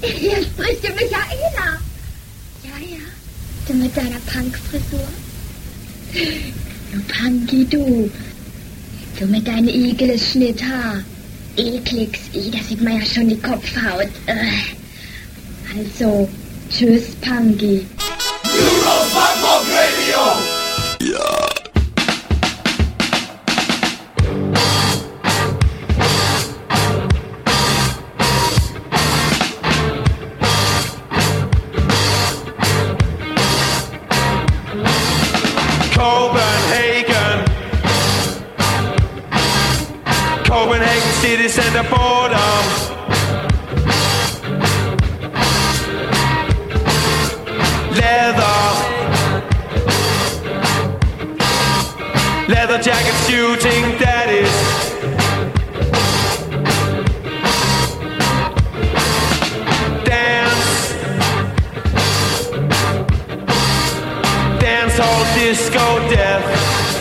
Hier spricht die Michaela. Ja. Du mit deiner Punk-Frisur. Du Punky, du. Du mit deinem ekligen Schnitthaar. Ekligs, da sieht man ja schon die Kopfhaut. Also, tschüss, Punky. Punk Radio! Ja! Copenhagen city center border. Leather jacket shooting daddies. Dance hall disco death.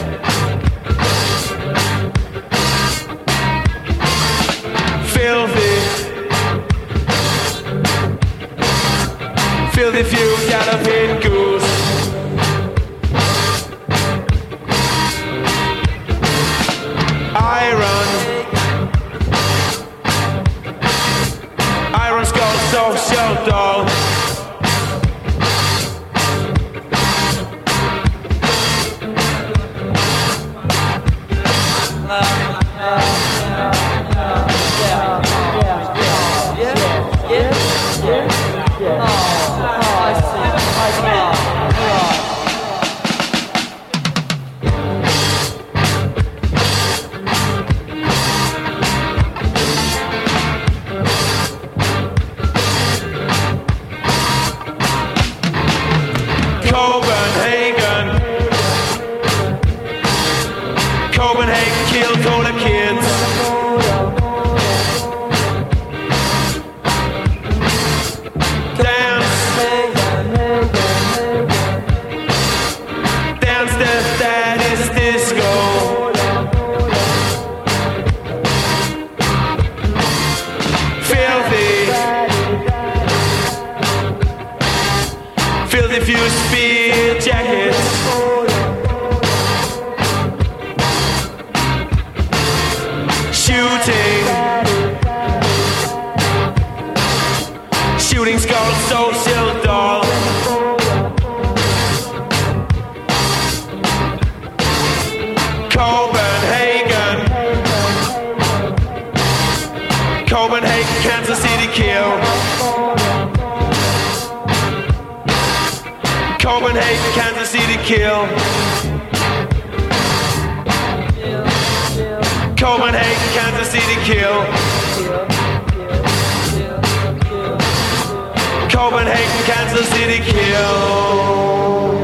Filthy few galloping goose. Iron skull social doll. Copenhagen killed Cola kids. Dance that is disco. Filthy few speed jackets. Shooting skull social doll. Copenhagen, Kansas City kill. Copenhagen, Kansas City kill. Copenhagen, Kansas City kill. Copenhagen, Kansas City kill.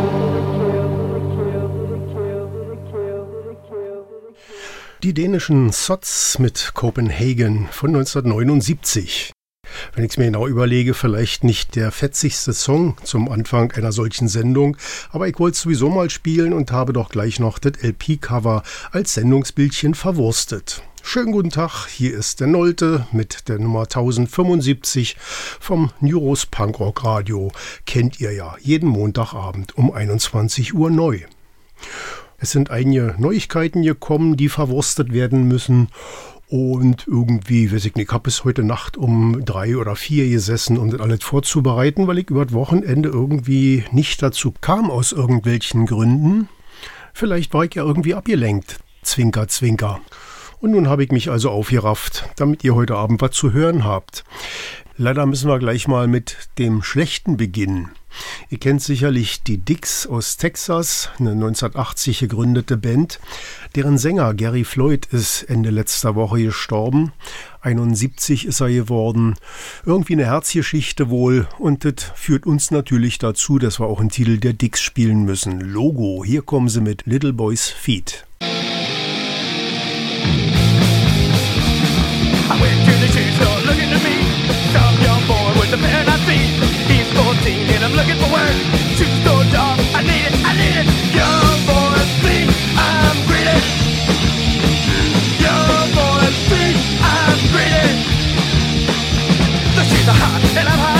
Die dänischen Sots mit Copenhagen von 1979. Wenn ich es mir genau überlege, vielleicht nicht der fetzigste Song zum Anfang einer solchen Sendung, aber ich wollte es sowieso mal spielen und habe doch gleich noch das LP-Cover als Sendungsbildchen verwurstet. Schönen guten Tag, hier ist der Nolte mit der Nummer 1075 vom Nyros Punkrock Radio. Kennt ihr ja, jeden Montagabend um 21 Uhr neu. Es sind einige Neuigkeiten gekommen, die verwurstet werden müssen. Und irgendwie, weiß ich nicht, ich habe bis heute Nacht um 3 oder 4 gesessen, um das alles vorzubereiten, weil ich über das Wochenende irgendwie nicht dazu kam, aus irgendwelchen Gründen. Vielleicht war ich ja irgendwie abgelenkt. Zwinker, zwinker. Und nun habe ich mich also aufgerafft, damit ihr heute Abend was zu hören habt. Leider müssen wir gleich mal mit dem Schlechten beginnen. Ihr kennt sicherlich die Dicks aus Texas, eine 1980 gegründete Band. Deren Sänger Gary Floyd ist Ende letzter Woche gestorben. 71 ist er geworden. Irgendwie eine Herzgeschichte wohl. Und das führt uns natürlich dazu, dass wir auch einen Titel der Dicks spielen müssen. Logo, hier kommen sie mit Little Boy's Feet. I went to the shoe store looking to meet some young boy with a pair of feet. He's 14 and I'm looking for work. Shoe store job, I need it. Young boy's feet, I'm greedy. Young boy's feet, I'm greedy. The shoes are hot and I'm hot.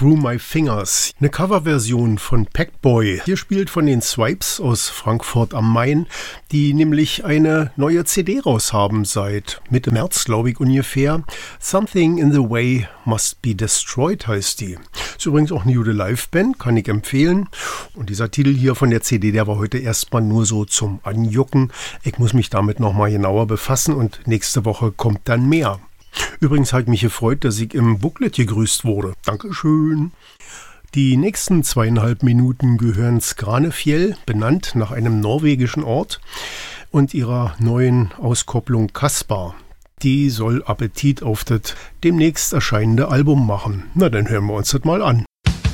Through My Fingers. Eine Coverversion von Packboy. Hier spielt von den Swipes aus Frankfurt am Main, die nämlich eine neue CD raushaben seit Mitte März, glaube ich ungefähr. Something in the Way Must Be Destroyed heißt die. Ist übrigens auch eine gute Liveband, kann ich empfehlen. Und dieser Titel hier von der CD, der war heute erstmal nur so zum Anjucken. Ich muss mich damit nochmal genauer befassen und nächste Woche kommt dann mehr. Übrigens hat mich gefreut, dass ich im Booklet gegrüßt wurde. Dankeschön. Die nächsten 2,5 Minuten gehören Skranefjell, benannt nach einem norwegischen Ort, und ihrer neuen Auskopplung Kaspar. Die soll Appetit auf das demnächst erscheinende Album machen. Na, dann hören wir uns das mal an.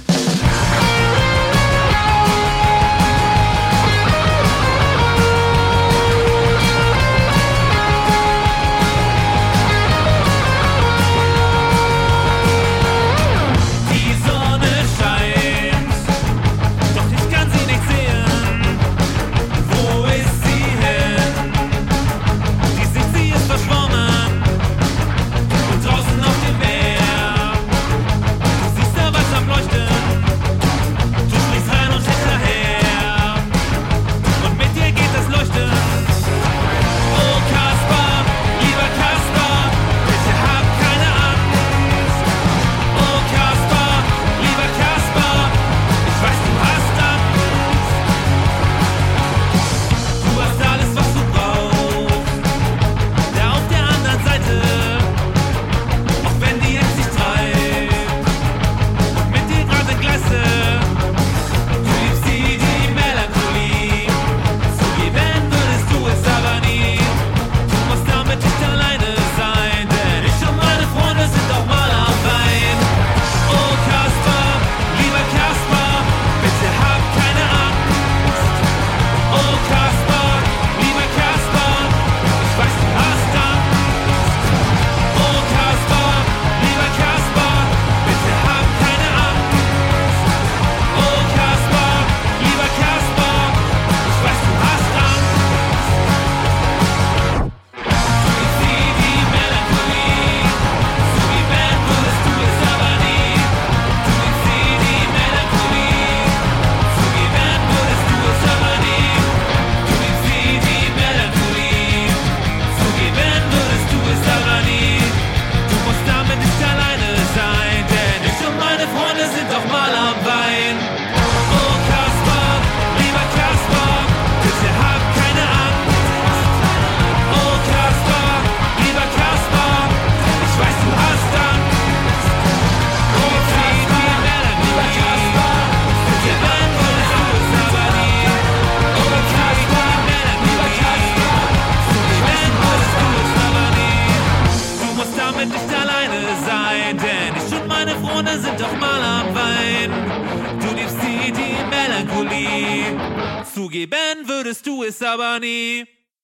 Zugeben würdest du es aber nie.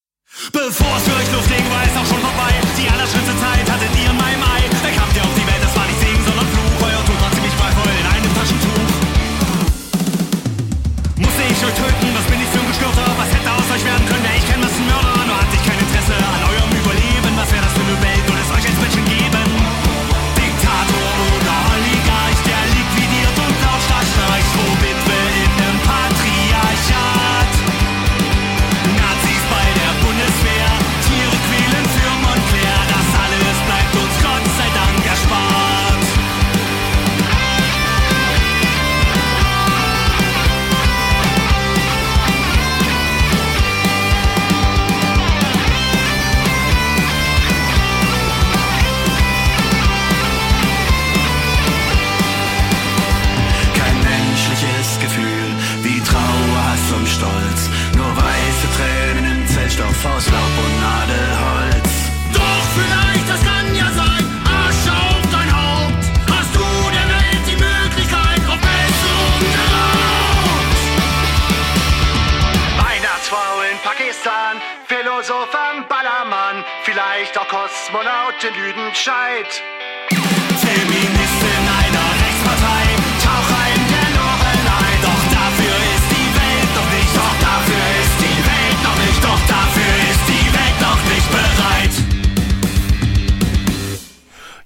Bevor es für euch losging, war es auch schon vorbei. Die allerschönste Zeit hattet ihr in meinem Ei. Da kamt ihr auf die Welt, das war nicht Segen, sondern Fluch. Euer Tod war ziemlich qualvoll in einem Taschentuch. Musste ich euch töten, was bin ich für ein Gestörter? Was hätte aus euch werden können, wäre ich kein Massenmörder? Nur hatte ich kein Interesse an eurem Überleben. Was wäre das für eine Welt, würde es euch als Menschen geben? Diktator oder Oligarch, der liquidiert und lauscht das Streich. Wo Witwe in nem Patriarchat. Nazis bei der Bundeswehr, Tiere quälen für Montclair. Das alles bleibt uns Gott sei Dank erspart. Kein menschliches Gefühl wie Trauer, Hass und Stolz. Nur weiße Tränen im Zellstoff aus Laub und Nadelholz. Doch vielleicht, das kann ja sein, Asche auf dein Haupt. Hast du der Welt die Möglichkeit auf Besserung geraubt? Weihnachtsfrau in Pakistan, Philosoph am Ballermann, vielleicht auch Kosmonaut in Lüdenscheid. Feministin einer Rechtspartei, Taucher in der Lorelei. Doch dafür ist die Welt noch nicht, doch dafür ist die Welt noch nicht, doch dafür ist die Welt noch nicht bereit.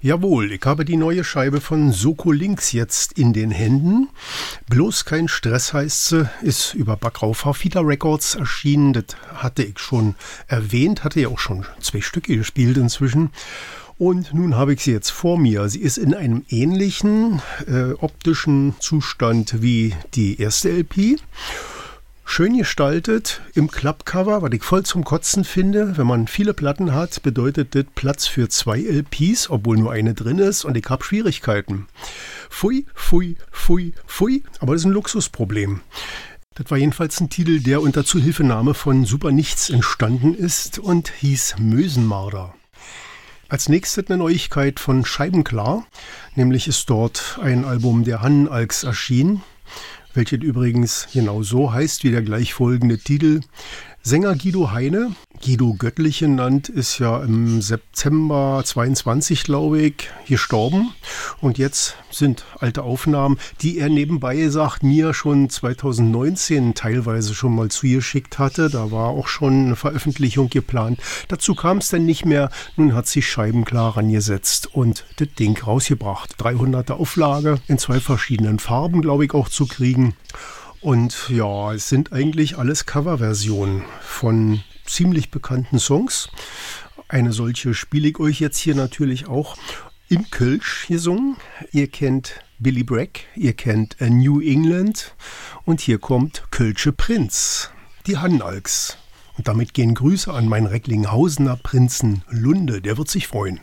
Jawohl, ich habe die neue Scheibe von Soko Links jetzt in den Händen. Bloß kein Stress heißt sie, ist über Backrau Farfisa Records erschienen. Das hatte ich schon erwähnt, hatte ja auch schon 2 Stücke gespielt inzwischen. Und nun habe ich sie jetzt vor mir. Sie ist in einem ähnlichen optischen Zustand wie die erste LP. Schön gestaltet im Klappcover, was ich voll zum Kotzen finde. Wenn man viele Platten hat, bedeutet das Platz für 2 LPs, obwohl nur eine drin ist und ich habe Schwierigkeiten. Pfui, pfui, pfui, pfui. Aber das ist ein Luxusproblem. Das war jedenfalls ein Titel, der unter Zuhilfenahme von Super Nichts entstanden ist und hieß Mösenmarder. Als nächstes eine Neuigkeit von Scheibenklar, nämlich ist dort ein Album der Hannenalks erschienen, welches übrigens genau so heißt wie der gleichfolgende Titel. Sänger Guido Heine, Guido Göttlich genannt, ist ja im September 22, glaube ich, gestorben. Und jetzt sind alte Aufnahmen, die er nebenbei gesagt mir schon 2019 teilweise schon mal zugeschickt hatte. Da war auch schon eine Veröffentlichung geplant. Dazu kam es dann nicht mehr. Nun hat sich Scheibenklar rangesetzt und das Ding rausgebracht. 300er Auflage in 2 verschiedenen Farben, glaube ich, auch zu kriegen. Und ja, es sind eigentlich alles Coverversionen von ziemlich bekannten Songs. Eine solche spiele ich euch jetzt hier natürlich auch in Kölsch gesungen. Ihr kennt Billy Bragg, ihr kennt New England und hier kommt Kölsche Prinz, die Hannenalks. Und damit gehen Grüße an meinen Recklinghausener Prinzen Lunde, der wird sich freuen.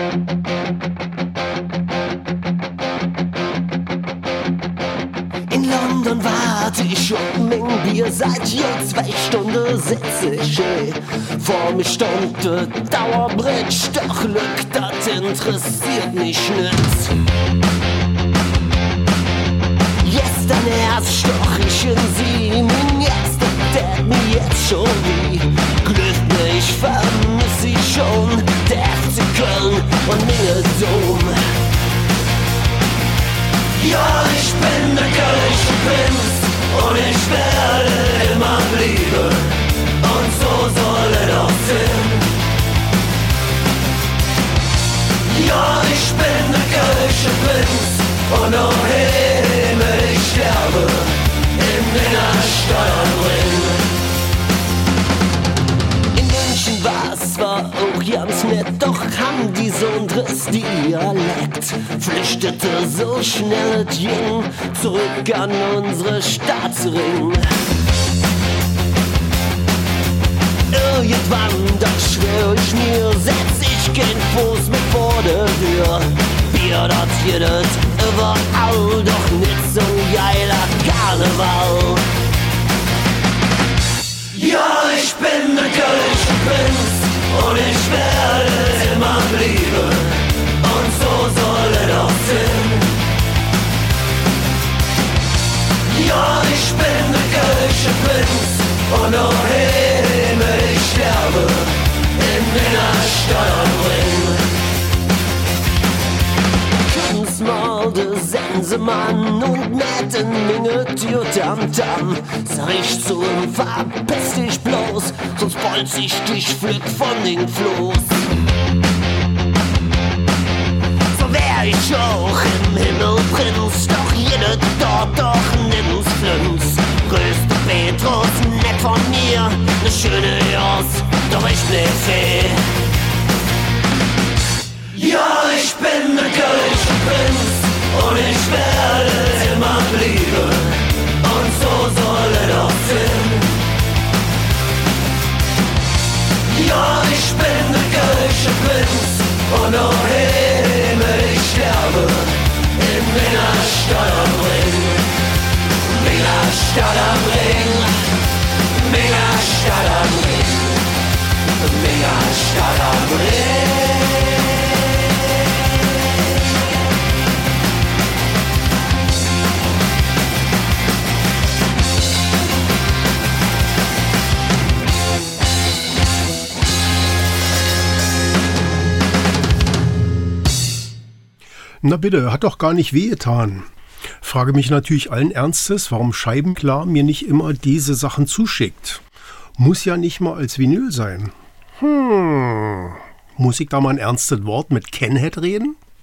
In London warte ich und mein Bier seit je 2 Stunden sitze ich vor mir stund der Dauerbridge, doch Glück, das interessiert mich nicht. Gestern erst stoch ich in sie, mein jetzt tät mir jetzt schon wie. Glück mich vermiss ich schon, der FC Köln und meine Dom. Ja, ich bin der Kölsche Prinz und ich werde immer blieben und so soll es auch sein. Ja, ich bin der Kölsche Prinz und auch immer ich sterbe in meiner Steuernring. In München war's zwar auch ganz nett, doch haben die so ein Driss Dialekt. Flüchtete so schnell es ging zurück an unsere Staatsring. Irgendwann, doch schwör ich mir, setz ich kein Fuß mit vor der Tür. Bier dort jedes überall, doch nicht so ein geiler Karneval. Ja, ich bin der Kölsche Prinz und ich werde immer blieben und so soll es auch sein. Ja, ich bin der Kölsche Prinz und auch immer ich sterbe in meiner Steuernring. Kunstmorde, Sensemann und netten Minge Tür-Tam-Tam. Sag ich zu ihm, verpiss dich bloß, sonst bolz ich dich flück von den Floß. So wär ich auch im Himmel Prinz, doch jede dort doch nirgends Flünz. Größte Petrus, nett von mir, ne schöne Jos, doch ich bin Fee. Ja, ich bin der Kölsche Prinz und ich werde immer blieben und so soll es auch sein. Ja, ich bin der Kölsche Prinz und auch immer ich sterbe in meiner Stadt am Ring. Meiner Stadt am Ring, meiner Stadt am Ring, meiner Stadt am Ring. Na bitte, hat doch gar nicht wehgetan. Frage mich natürlich allen Ernstes, warum Scheibenklar mir nicht immer diese Sachen zuschickt. Muss ja nicht mal als Vinyl sein. Muss ich da mal ein ernstes Wort mit Kenhead reden?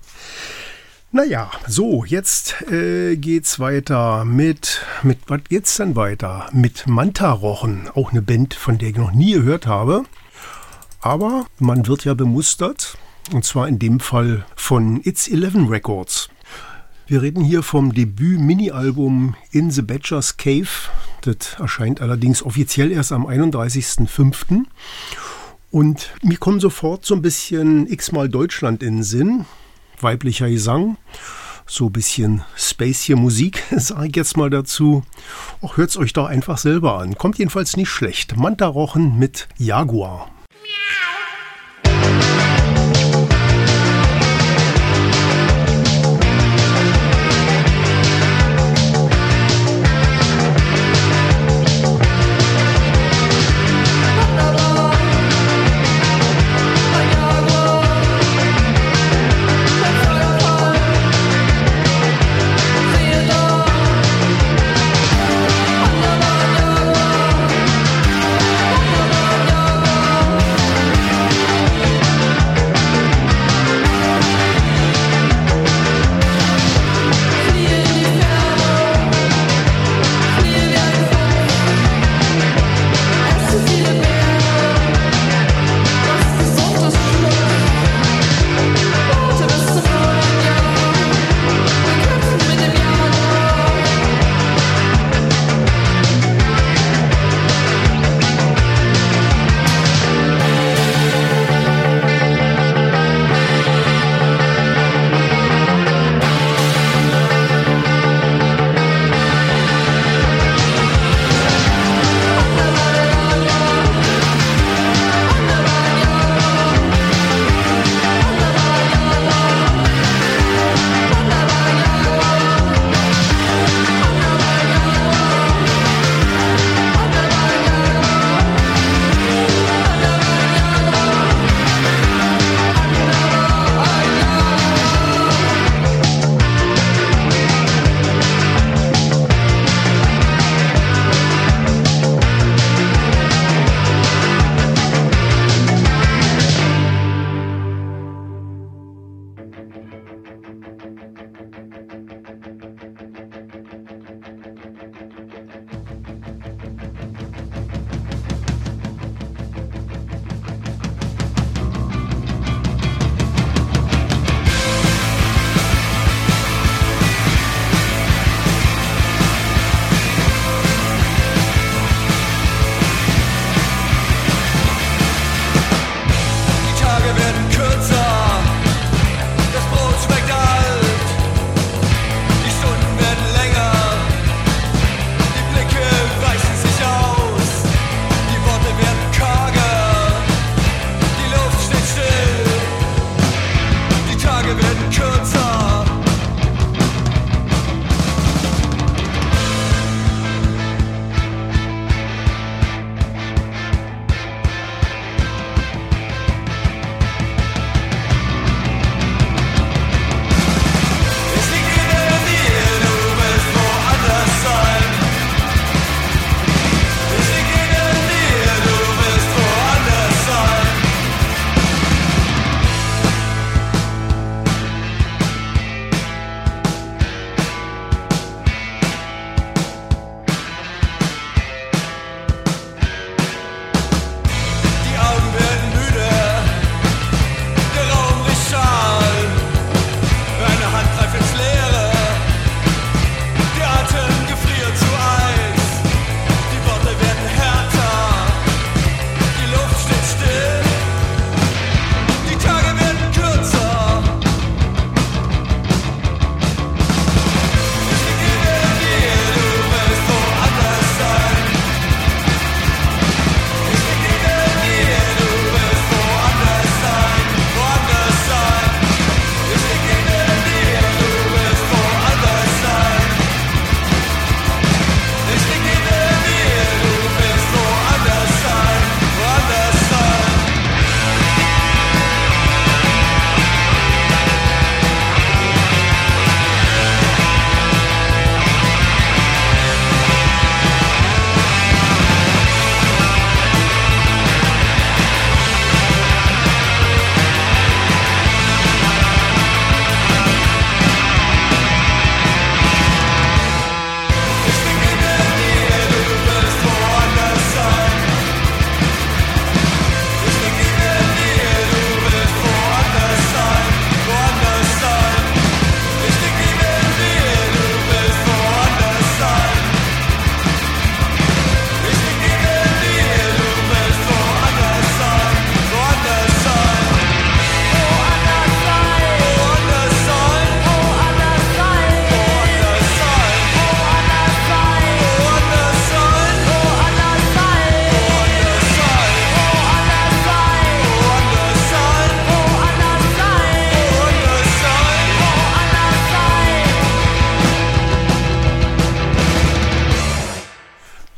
Naja, so, jetzt geht's weiter mit was geht's denn weiter? Mit Mantarochen, auch eine Band, von der ich noch nie gehört habe. Aber man wird ja bemustert, und zwar in dem Fall von It's 11 Records. Wir reden hier vom Debüt-Mini-Album In the Badger's Cave. Das erscheint allerdings offiziell erst am 31.05. Und mir kommt sofort so ein bisschen x-mal Deutschland in den Sinn. Weiblicher Gesang, so ein bisschen spacige Musik, sage ich jetzt mal dazu. Auch hört es euch doch einfach selber an. Kommt jedenfalls nicht schlecht. Mantarochen mit Jaguar. Oh,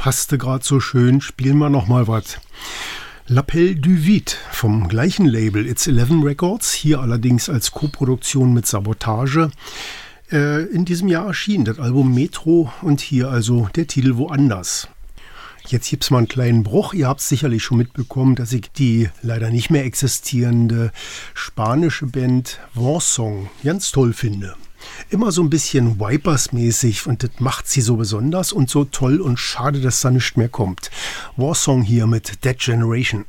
passte gerade so schön, spielen wir noch mal was. L'Appel du Vide vom gleichen Label It's 11 Records, hier allerdings als Koproduktion mit Sabotage. In diesem Jahr erschien das Album Metro und hier also der Titel Woanders. Jetzt gibt's mal einen kleinen Bruch. Ihr habt es sicherlich schon mitbekommen, dass ich die leider nicht mehr existierende spanische Band Warsong ganz toll finde. Immer so ein bisschen Vipers-mäßig und das macht sie so besonders und so toll und schade, dass da nicht mehr kommt. Warsong hier mit Dead Generation.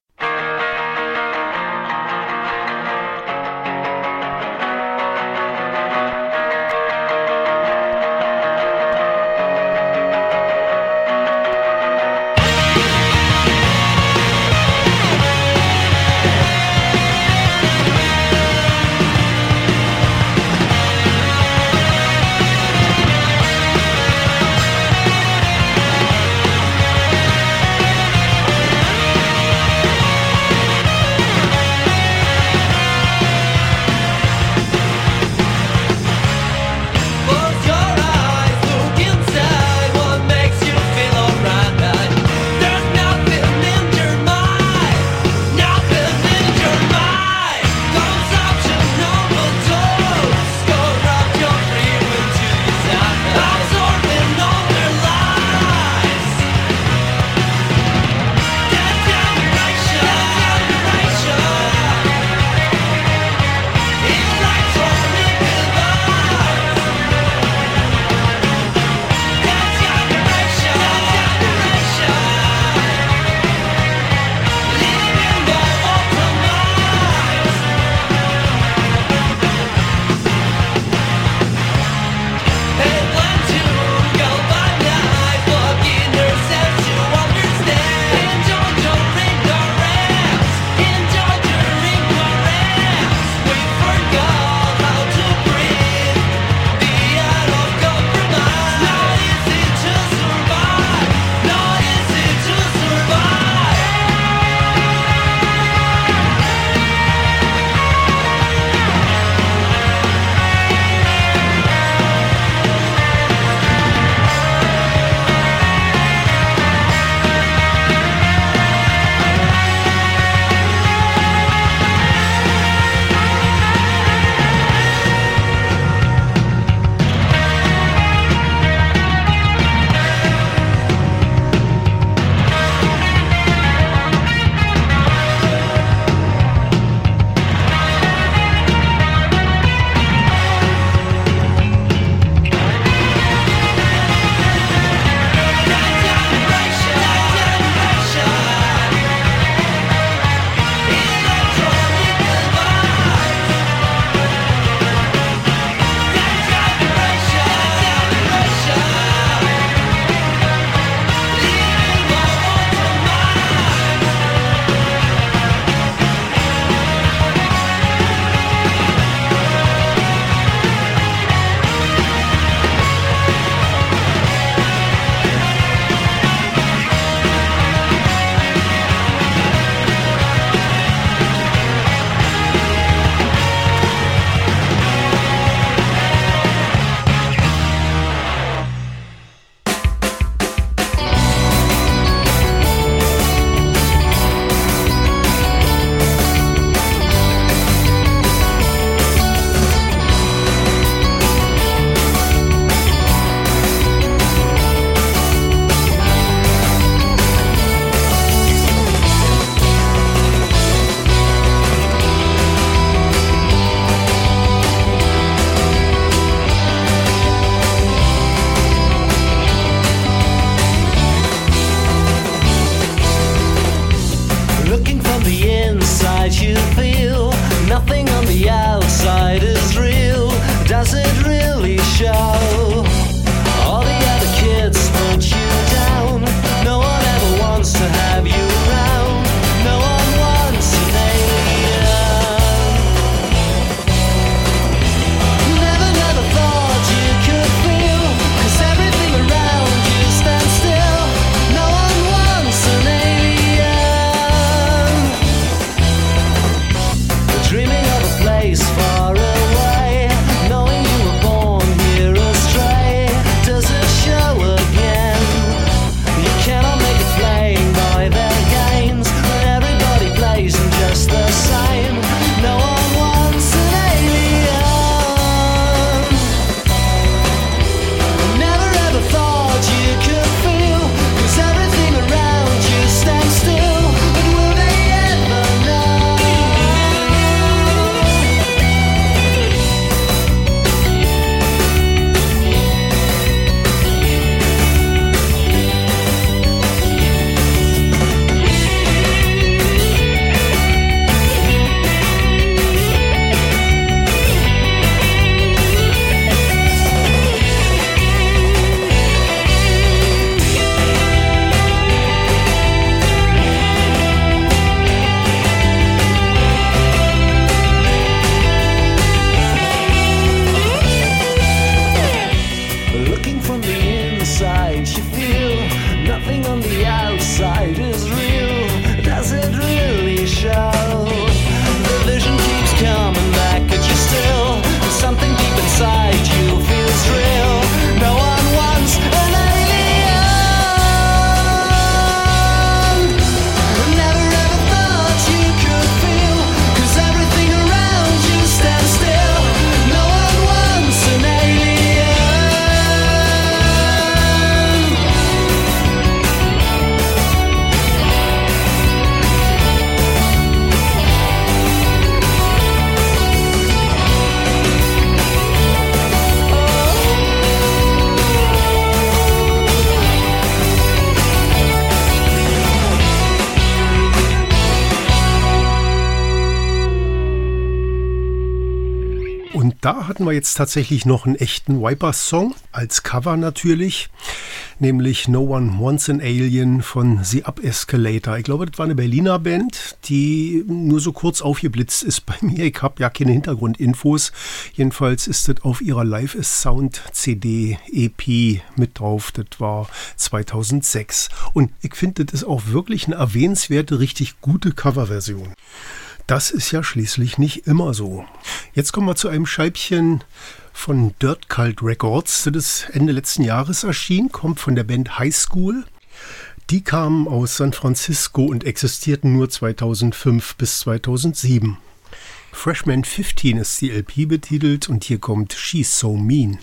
Und da hatten wir jetzt tatsächlich noch einen echten Vipers-Song, als Cover natürlich, nämlich No One Wants an Alien von The Up Escalator. Ich glaube, das war eine Berliner Band, die nur so kurz aufgeblitzt ist bei mir. Ich habe ja keine Hintergrundinfos. Jedenfalls ist das auf ihrer Live is Sound CD EP mit drauf. Das war 2006. Und ich finde, das ist auch wirklich eine erwähnenswerte, richtig gute Coverversion. Das ist ja schließlich nicht immer so. Jetzt kommen wir zu einem Scheibchen von Dirt Cult Records. Das ist Ende letzten Jahres erschienen, kommt von der Band High School. Die kamen aus San Francisco und existierten nur 2005 bis 2007. Freshman 15 ist die LP betitelt und hier kommt She's So Mean.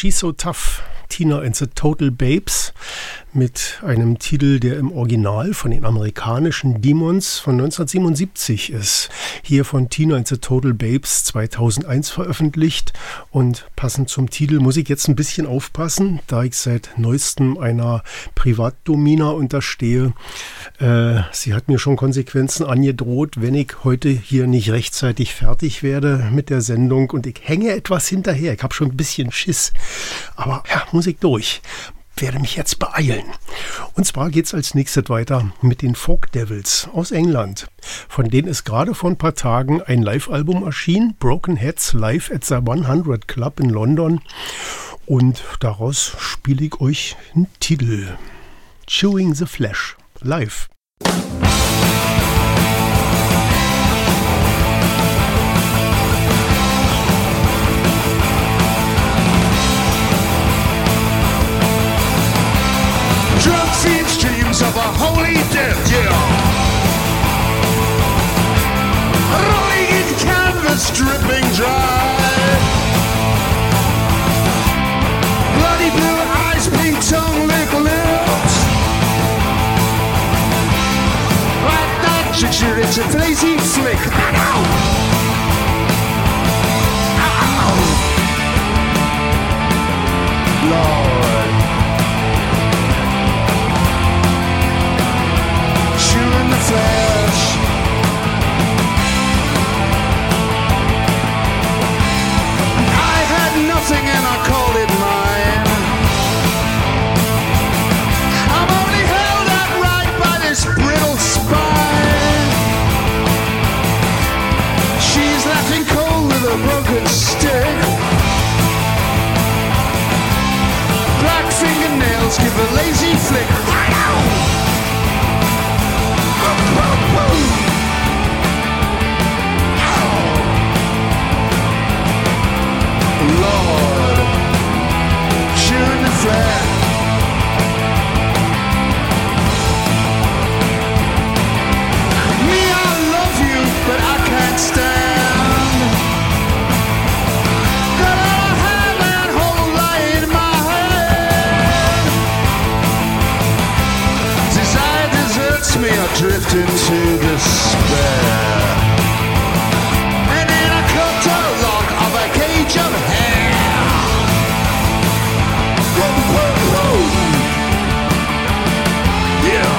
She's So Tough, Tina and the Total Babes, mit einem Titel, der im Original von den amerikanischen Demons von 1977 ist. Hier von Tina and the Total Babes 2001 veröffentlicht. Und passend zum Titel muss ich jetzt ein bisschen aufpassen, da ich seit neuestem einer Privatdomina unterstehe. Sie hat mir schon Konsequenzen angedroht, wenn ich heute hier nicht rechtzeitig fertig werde mit der Sendung. Und ich hänge etwas hinterher. Ich habe schon ein bisschen Schiss. Aber ja, muss ich durch. Werde mich jetzt beeilen. Und zwar geht's als nächstes weiter mit den Folk Devils aus England. Von denen ist gerade vor ein paar Tagen ein Live-Album erschienen, Broken Heads Live at the 100 Club in London. Und daraus spiele ich euch einen Titel. Chewing the Flesh, live. Drug-feed streams of a holy death, yeah. Rolling in canvas, dripping dry. Bloody blue eyes, pink tongue, lick lips. Like that picture, it's a lazy flick. Ow! Ow! Lord. Chewing the flesh. I had nothing and I called it mine. I'm only held upright by this brittle spine. She's laughing cold with a broken stick. Black fingernails give a lazy flick. Lord, chewing the flesh. Me, I love you, but I can't stand. Got all I have and whole lie in my hand. Desire deserts me, I drift into despair. And in a clutterlock of a cage of hair. Whoa, whoa, whoa. Yeah.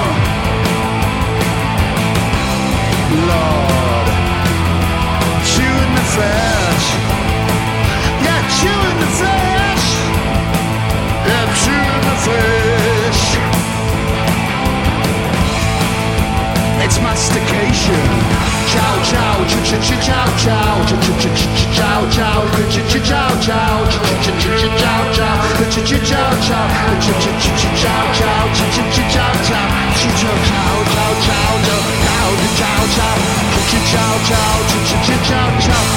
Lord, chewing the flesh. Yeah, chewing the flesh. Yeah, chewing the flesh. It's mastication. Chow chow, ch ch ch chow chow, ch ch ch ch chow chow, ch ch ch chow chow, ch ch ch ch chow chow, ch ch ch chow chow, ch ch ch ch chow chow, ch ch ch chow chow, ch ch chow chow chow chow, chow chow, ch ch chow chow, ch ch ch chow chow,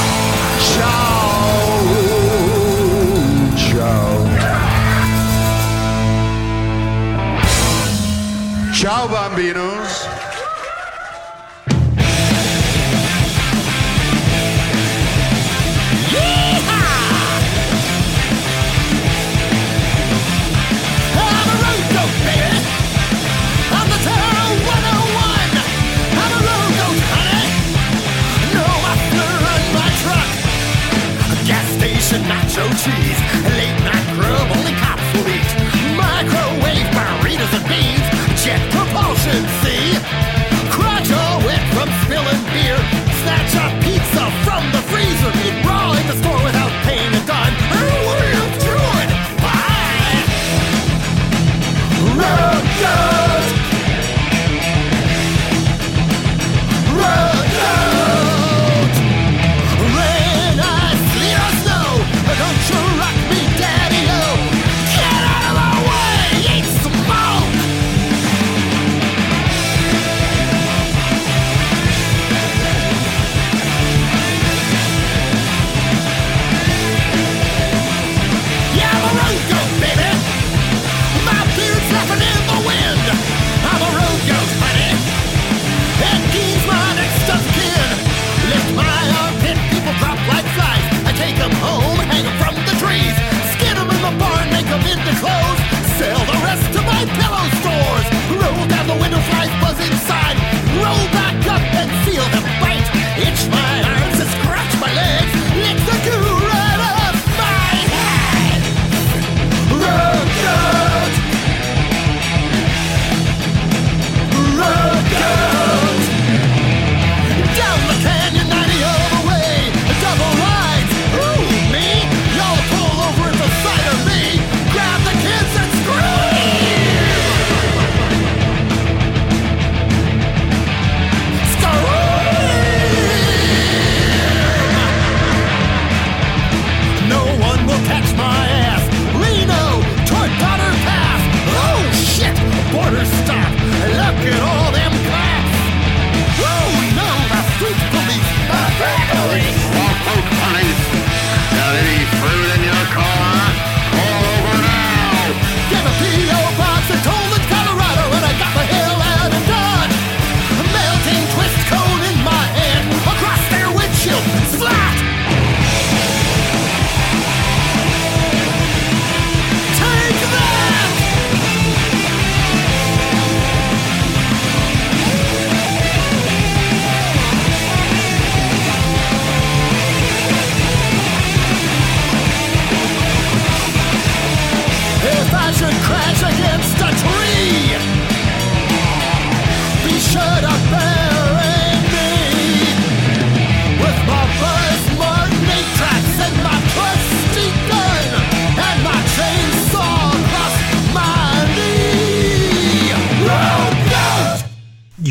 chow chow. Ciao bambinos. Nacho cheese, late night grub, only cops will eat. Microwave burritos and beans, jet propulsion, see? Crunch all wet from spilling beer. Snatch a pizza from the freezer. Eat raw in the store without paying a dime. What are you doing? Bye! Road goat! Road goat! Rain, ice, sleet or snow, don't you rock me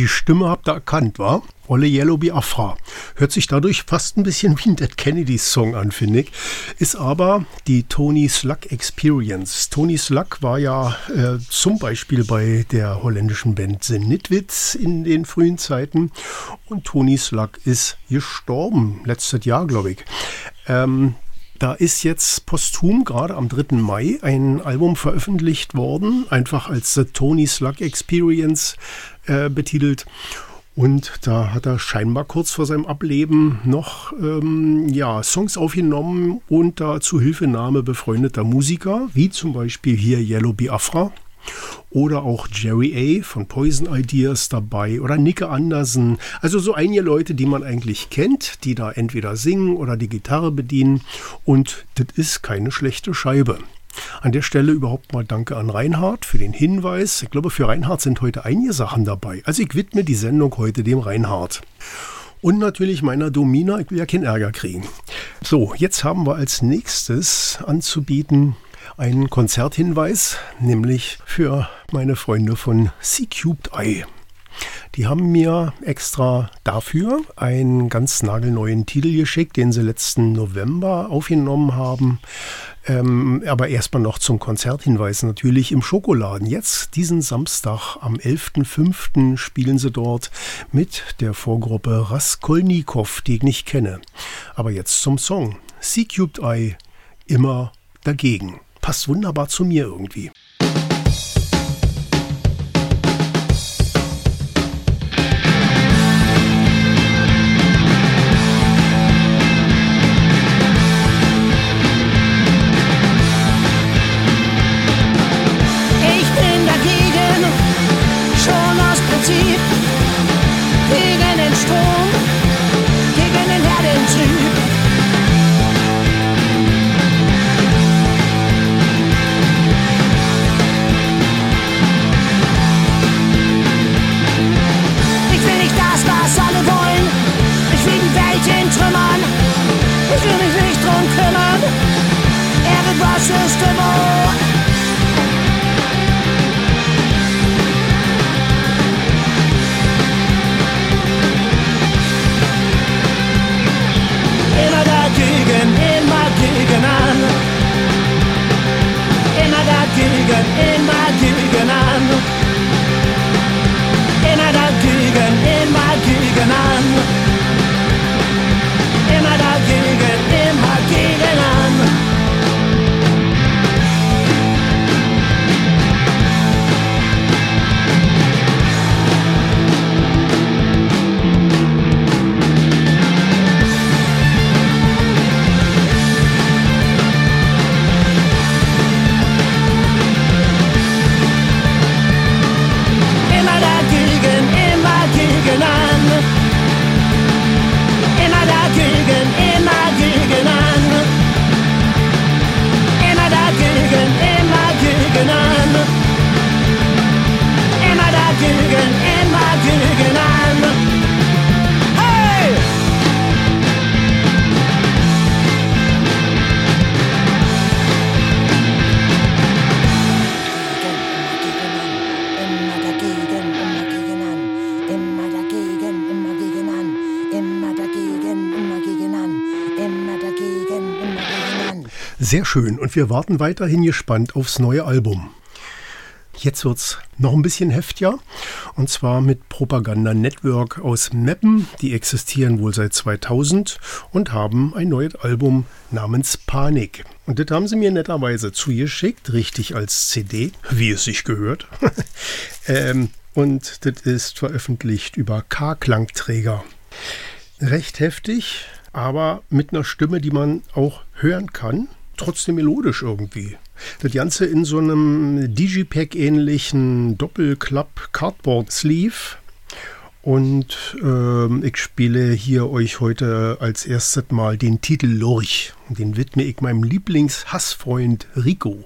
Die Stimme habt ihr erkannt, wa? Olle Yellow Biafra. Hört sich dadurch fast ein bisschen wie ein Dead Kennedys Song an, finde ich. Ist aber die Tony Slug Experience. Tony Slug war ja zum Beispiel bei der holländischen Band The Nitwits in den frühen Zeiten. Und Tony Slug ist gestorben, letztes Jahr, glaube ich. Da ist jetzt posthum, gerade am 3. Mai, ein Album veröffentlicht worden, einfach als The Tony Slug Experience betitelt. Und da hat er scheinbar kurz vor seinem Ableben noch Songs aufgenommen unter Zuhilfenahme befreundeter Musiker, wie zum Beispiel hier Yellow Biafra oder auch Jerry A. von Poison Ideas dabei oder Nicke Anderson. Also so einige Leute, die man eigentlich kennt, die da entweder singen oder die Gitarre bedienen. Und das ist keine schlechte Scheibe. An der Stelle überhaupt mal danke an Reinhard für den Hinweis. Ich glaube, für Reinhard sind heute einige Sachen dabei. Also ich widme die Sendung heute dem Reinhard. Und natürlich meiner Domina, ich will ja keinen Ärger kriegen. So, jetzt haben wir als nächstes anzubieten einen Konzerthinweis, nämlich für meine Freunde von C-Cubed Eye. Die haben mir extra dafür einen ganz nagelneuen Titel geschickt, den sie letzten November aufgenommen haben. Aber erstmal noch zum Konzerthinweis natürlich im Schokoladen. Jetzt, diesen Samstag am 11.05. spielen sie dort mit der Vorgruppe Raskolnikow, die ich nicht kenne. Aber jetzt zum Song. C-Cubed Eye, immer dagegen. Passt wunderbar zu mir irgendwie. Gegen den Strom, gegen den Herdentrieb. Ich will nicht das, was alle wollen. Ich will die Welt in Trümmern. Ich will mich nicht drum kümmern. Irgendwas ist immer. Immer dagegen, immer gegen an. Immer dagegen, immer gegen an. Immer dagegen, immer gegen an. Immer dagegen, immer gegen an. Sehr schön und wir warten weiterhin gespannt aufs neue Album. Jetzt wird's noch ein bisschen heftiger und zwar mit Propaganda Network aus Meppen. Die existieren wohl seit 2000 und haben ein neues Album namens Panik. Und das haben sie mir netterweise zugeschickt, richtig als CD, wie es sich gehört. Und das ist veröffentlicht über K-Klangträger. Recht heftig, aber mit einer Stimme, die man auch hören kann. Trotzdem melodisch irgendwie. Das Ganze in so einem Digipack-ähnlichen Doppelklapp-Cardboard-Sleeve. Und ich spiele hier euch heute als erstes mal den Titel Lurch. Den widme ich meinem Lieblingshassfreund Rico.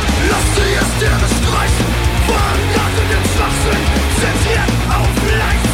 Zensiert auf leicht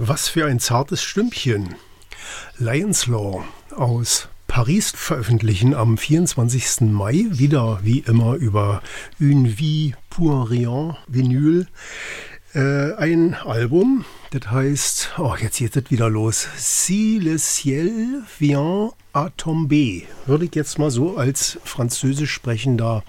Was für ein zartes Stümpchen. Lion's Law aus Paris veröffentlichen am 24. Mai, wieder wie immer über Une Vie pour Rien Vinyl. Ein Album, das heißt, jetzt geht es wieder los, Si le ciel vient à tomber, würde ich jetzt mal so als französisch sprechender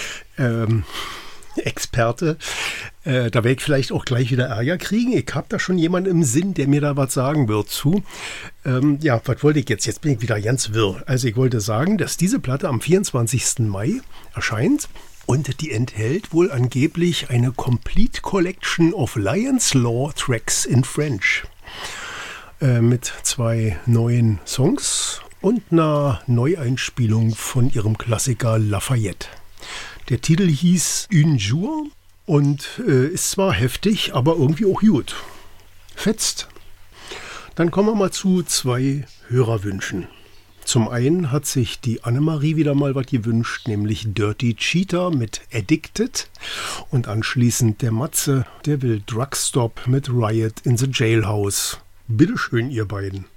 Experte, da werde ich vielleicht auch gleich wieder Ärger kriegen. Ich habe da schon jemanden im Sinn, der mir da was sagen wird zu. Was wollte ich jetzt? Jetzt bin ich wieder ganz wirr. Also ich wollte sagen, dass diese Platte am 24. Mai erscheint. Und die enthält wohl angeblich eine Complete Collection of Lion's Law Tracks in French. Mit 2 neuen Songs und einer Neueinspielung von ihrem Klassiker Lafayette. Der Titel hieß Un Jour und ist zwar heftig, aber irgendwie auch gut. Fetzt. Dann kommen wir mal zu 2 Hörerwünschen. Zum einen hat sich die Annemarie wieder mal was gewünscht, nämlich Dirty Cheater mit Addicted. Und anschließend der Matze, der will Drugstop mit Riot in the Jailhouse. Bitteschön, ihr beiden.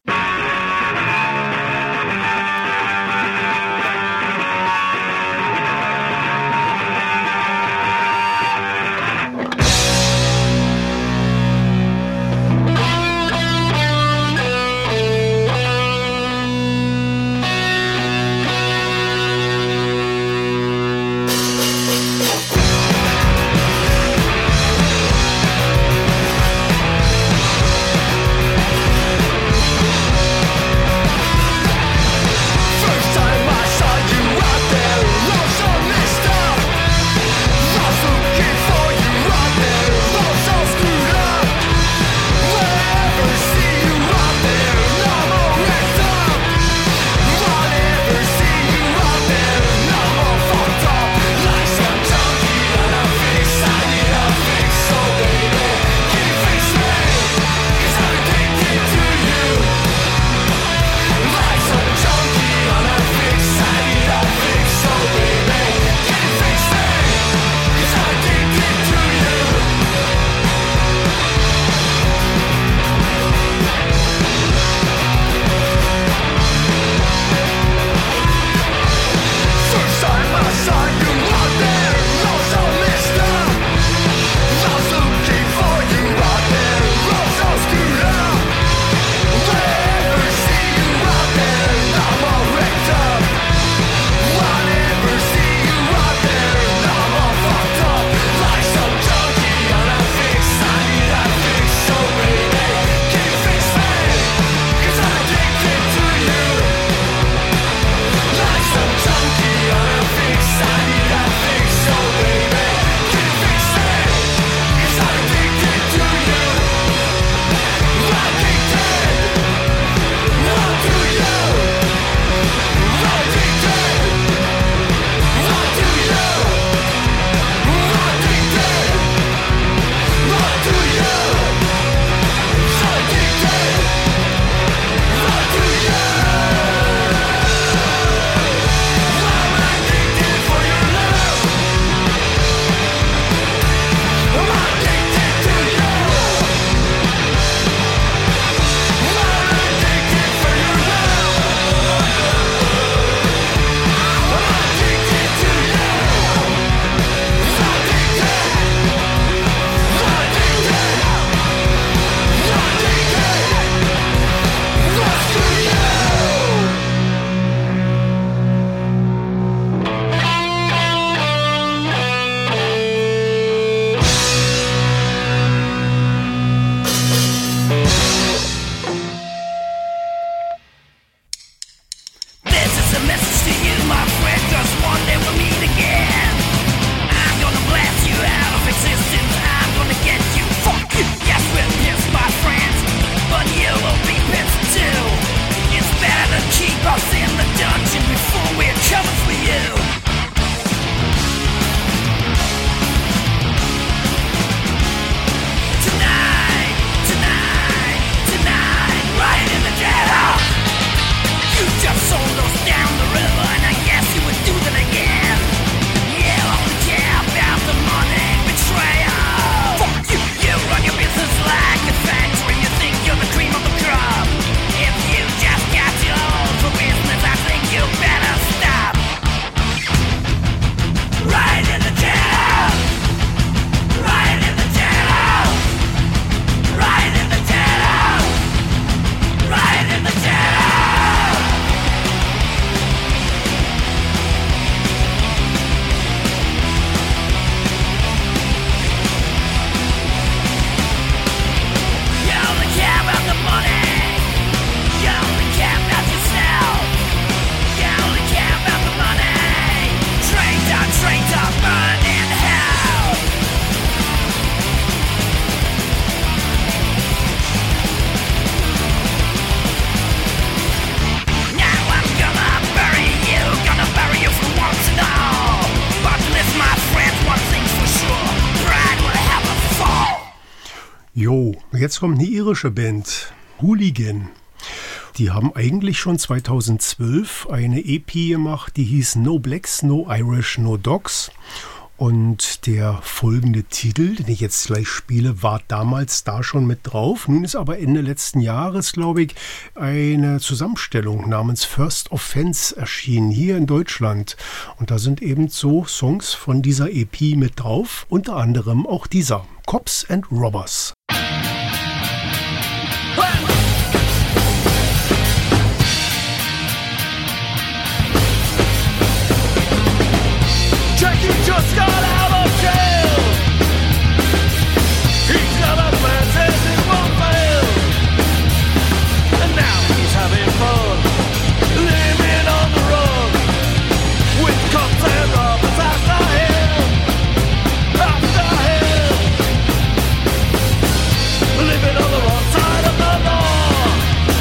Jo, jetzt kommt eine irische Band, Hooligan. Die haben eigentlich schon 2012 eine EP gemacht, die hieß No Blacks, No Irish, No Dogs. Und der folgende Titel, den ich jetzt gleich spiele, war damals da schon mit drauf. Nun ist aber Ende letzten Jahres, glaube ich, eine Zusammenstellung namens First Offense erschienen, hier in Deutschland. Und da sind eben so Songs von dieser EP mit drauf, unter anderem auch dieser, Cops and Robbers. Just got out of jail. He's got a plan, says it won't fail. And now he's having fun, living on the run, with cops and robbers after him, living on the wrong side of the law.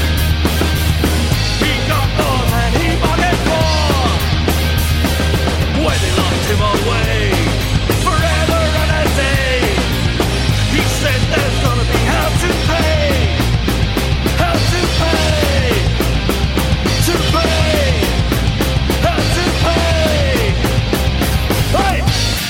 He got more than he bargained for when they locked him away forever and a day. He said there's gonna be hell to pay, hell to pay, to pay, hell to pay. Hey!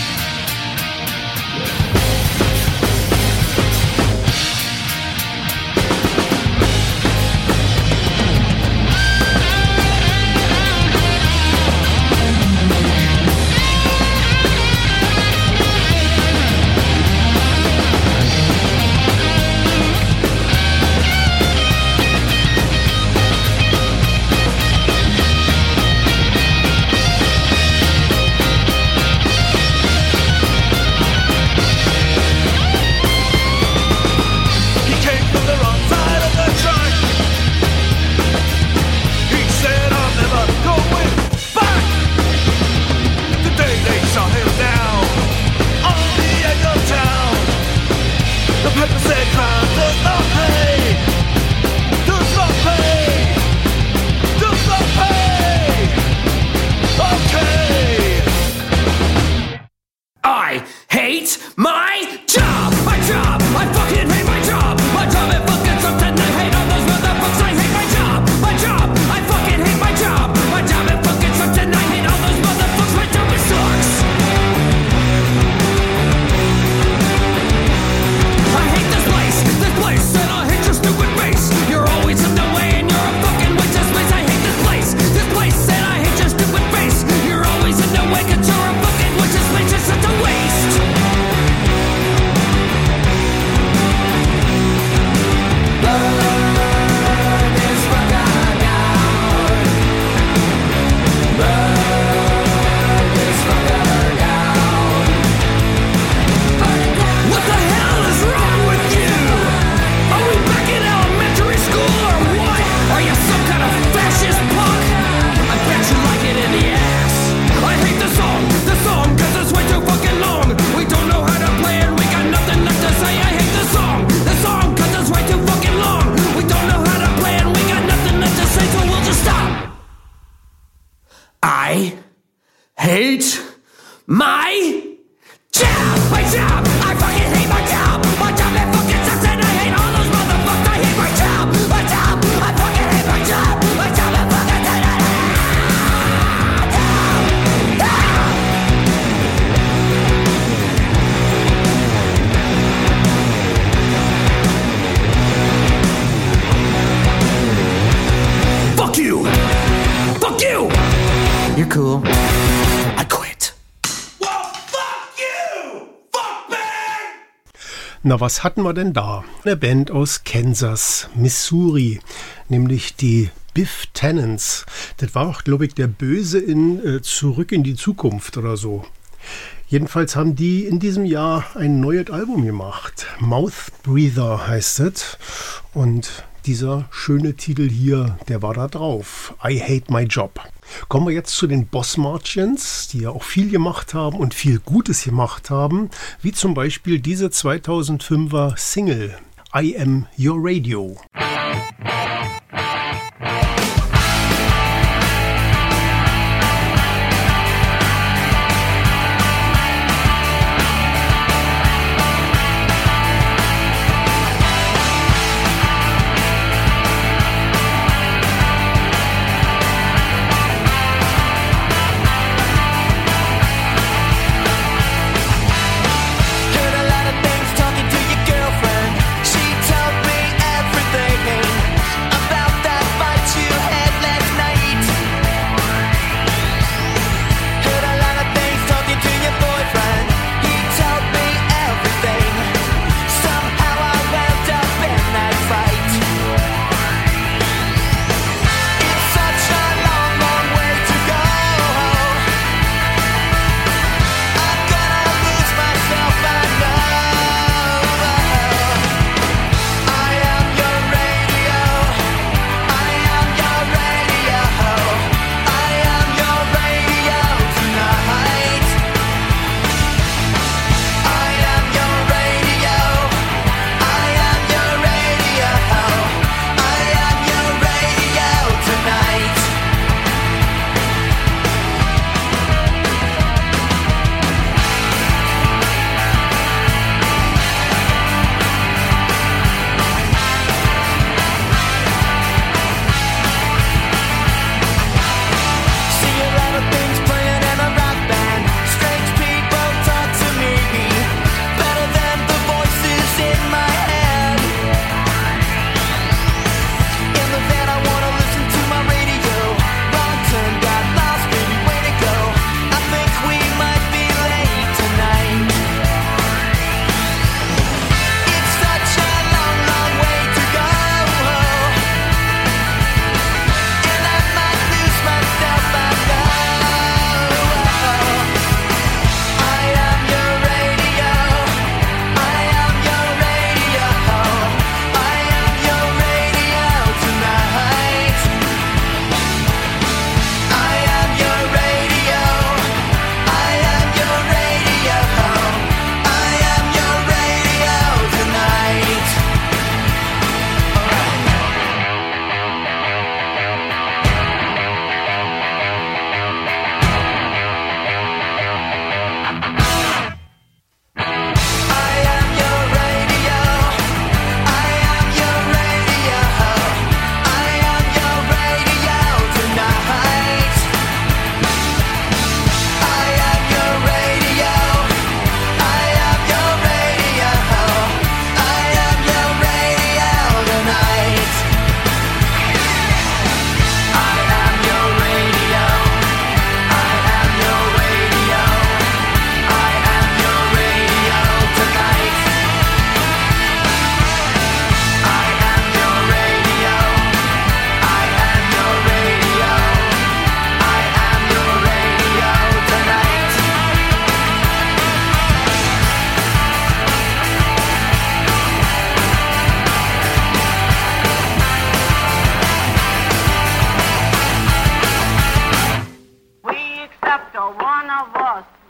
Na, was hatten wir denn da? Eine Band aus Kansas, Missouri, nämlich die Biff Tannens. Das war auch, glaube ich, der Böse in Zurück in die Zukunft oder so. Jedenfalls haben die in diesem Jahr ein neues Album gemacht. Mouth Breather heißt es. Und dieser schöne Titel hier, der war da drauf. I Hate My Job. Kommen wir jetzt zu den Boss Martians, die ja auch viel gemacht haben und viel Gutes gemacht haben, wie zum Beispiel diese 2005er Single I Am Your Radio.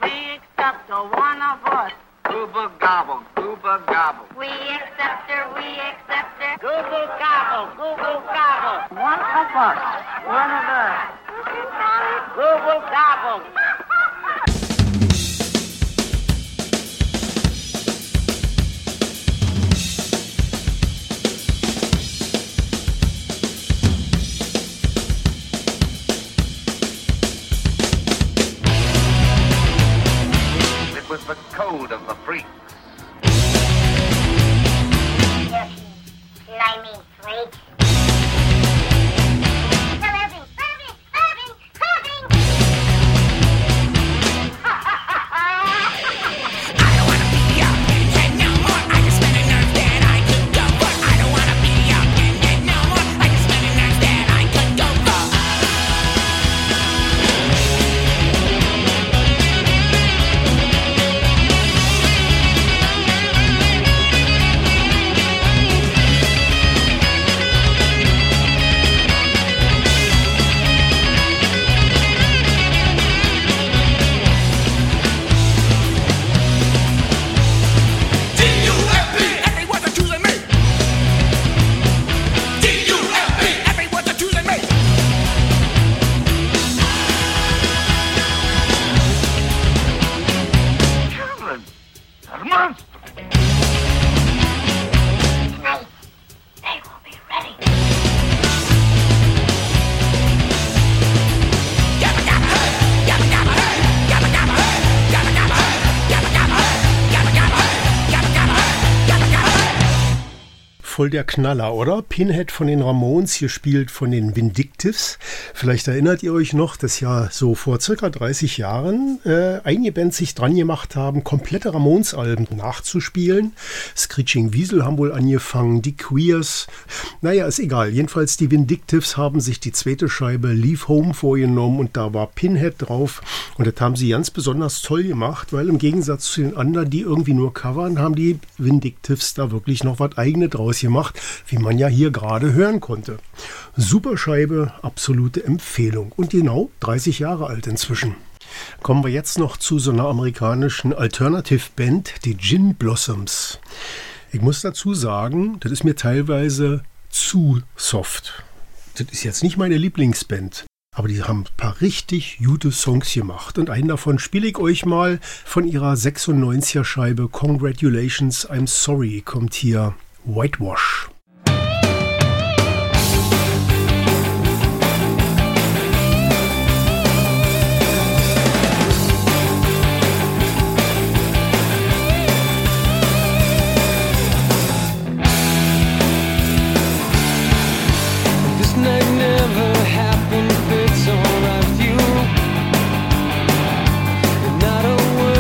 We accept a one of us. Gooba gobble, gooba gobble. We accept her, we accept her. Google gobble, Google gobble. One of us, one of us. Google gobble. It was the code of the freaks. Slimy freak. Voll der Knaller, oder? Pinhead von den Ramones, hier spielt von den Vindictives. Vielleicht erinnert ihr euch noch, dass ja so vor circa 30 Jahren einige Bands sich dran gemacht haben, komplette Ramones-Alben nachzuspielen. Screeching Weasel haben wohl angefangen, die Queers. Naja, ist egal. Jedenfalls die Vindictives haben sich die zweite Scheibe Leave Home vorgenommen und da war Pinhead drauf. Und das haben sie ganz besonders toll gemacht, weil im Gegensatz zu den anderen, die irgendwie nur covern, haben die Vindictives da wirklich noch was Eigenes draus gemacht, wie man ja hier gerade hören konnte. Super Scheibe, absolute Empfehlung. Und genau 30 Jahre alt inzwischen. Kommen wir jetzt noch zu so einer amerikanischen Alternative-Band, die Gin Blossoms. Ich muss dazu sagen, das ist mir teilweise zu soft. Das ist jetzt nicht meine Lieblingsband. Aber die haben ein paar richtig gute Songs gemacht. Und einen davon spiele ich euch mal von ihrer 96er Scheibe Congratulations, I'm Sorry, kommt hier Whitewash.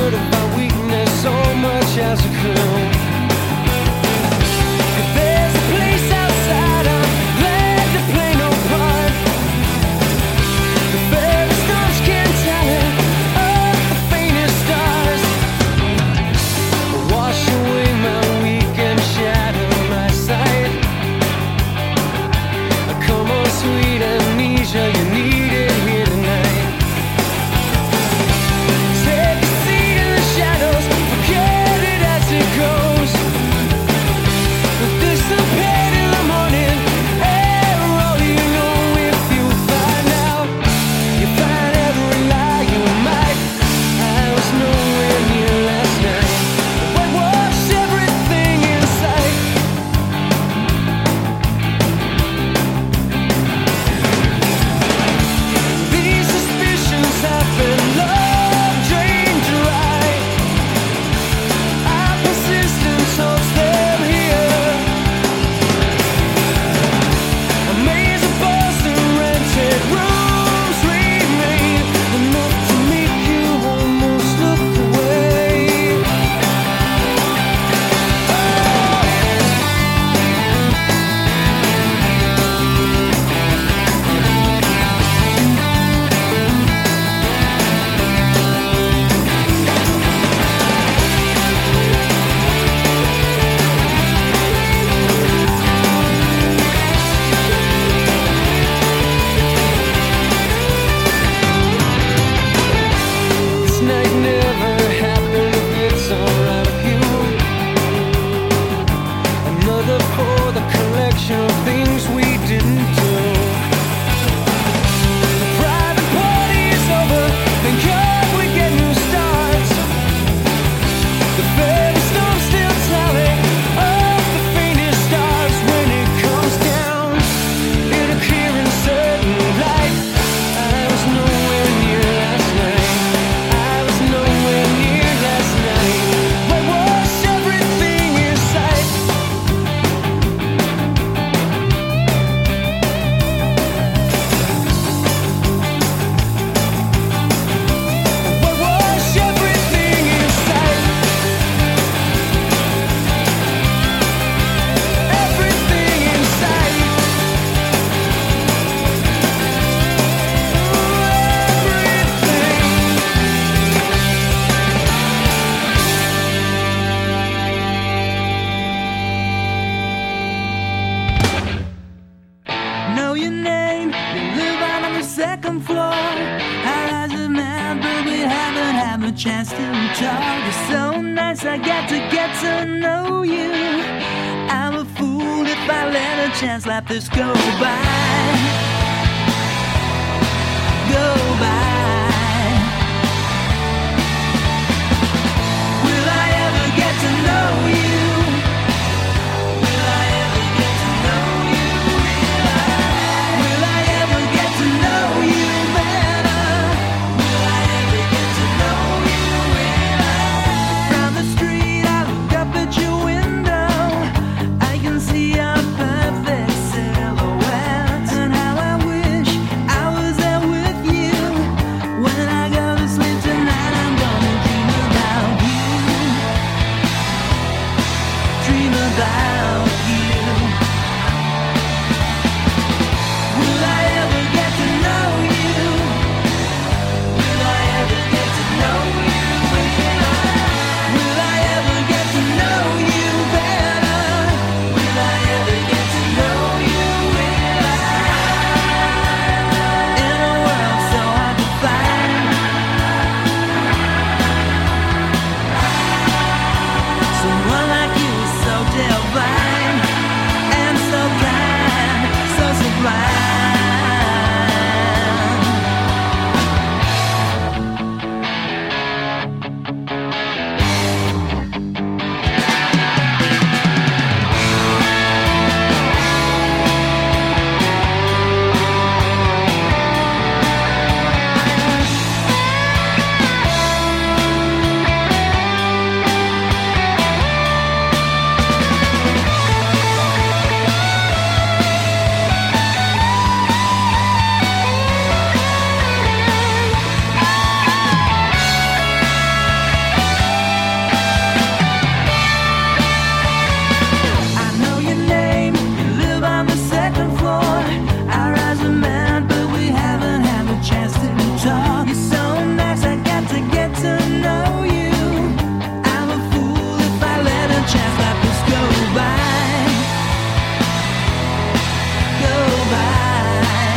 As a crew, if there's a talk. You're so nice, I got to know you. I'm a fool if I let a chance like this go by. Go by. Will I ever get to know you? Will I ever get to know you? Will I ever get to know you better? Will I ever get to know you? From the street I look up at your window, I can see your perfect silhouette, and how I wish I was there with you. When I go to sleep tonight, I'm gonna dream about you. Dream about you. Will I ever get to know you? Will I ever get to know you? Will I ever get to know you better? Will I ever get to know you? In a world so hard to find, someone like you is so divine and so kind, so sublime. I know your name, you live on the second floor. Our eyes are met, but we haven't had a chance to talk. You're so nice, I got to know you. I'm a fool if I let a chance like this go by. Go by.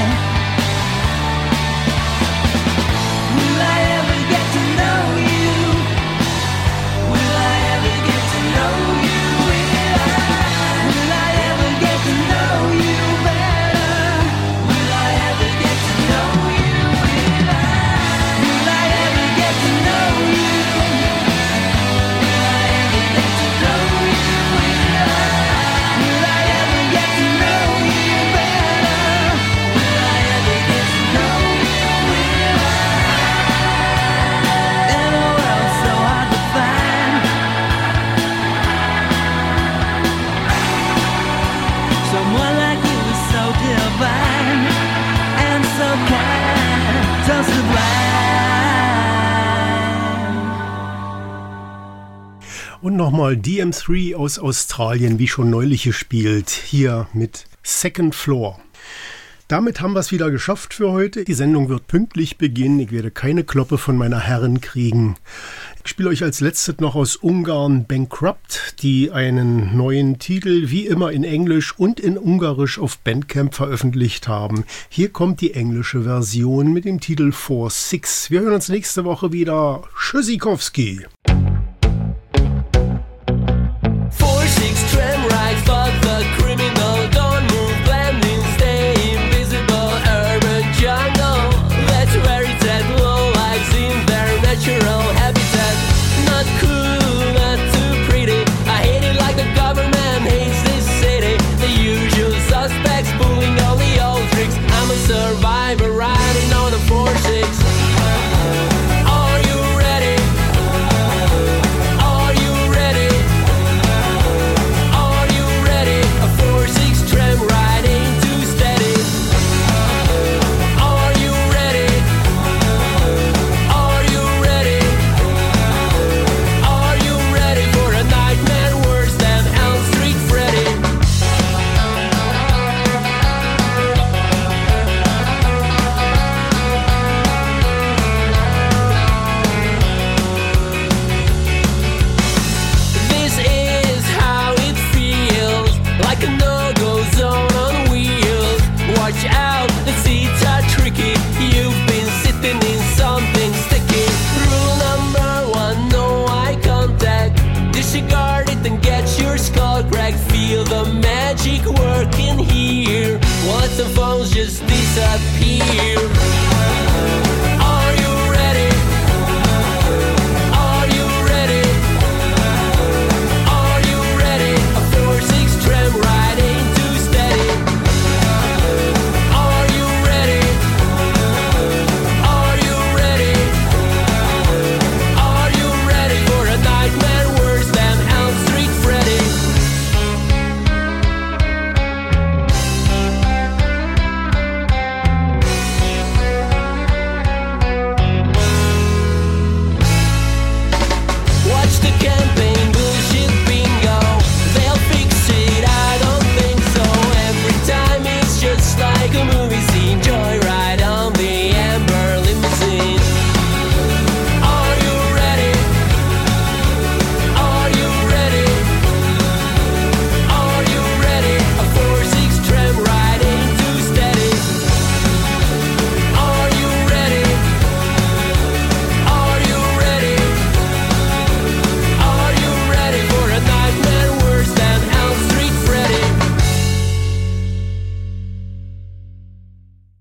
Will I ever get to know you? Will I ever get to know you? Will I ever get to know you better? Will I ever get to know you? Will I ever get to know you? Will I ever get to know you? Will I ever get to know you better? Will I ever get to know you? In a world so hard to find, someone like you is so divine and so kind, so sublime. Und nochmal DM3 aus Australien, wie schon neulich gespielt, hier mit Second Floor. Damit haben wir es wieder geschafft für heute. Die Sendung wird pünktlich beginnen. Ich werde keine Kloppe von meiner Herren kriegen. Ich spiele euch als letztes noch aus Ungarn Bankrupt, die einen neuen Titel wie immer in Englisch und in Ungarisch auf Bandcamp veröffentlicht haben. Hier kommt die englische Version mit dem Titel 4-6. Wir hören uns nächste Woche wieder. Tschüssikowski. 4-6 tram ride for the criminal. Don't move, blending, stay invisible. Urban jungle, that's where it's at. Low lives in their natural habitat. Not cool, not too pretty. I hate it like the government hates this city. The usual suspects pulling all the old tricks. I'm a survivor riding on a 4-6. Are you ready? and phones just disappear.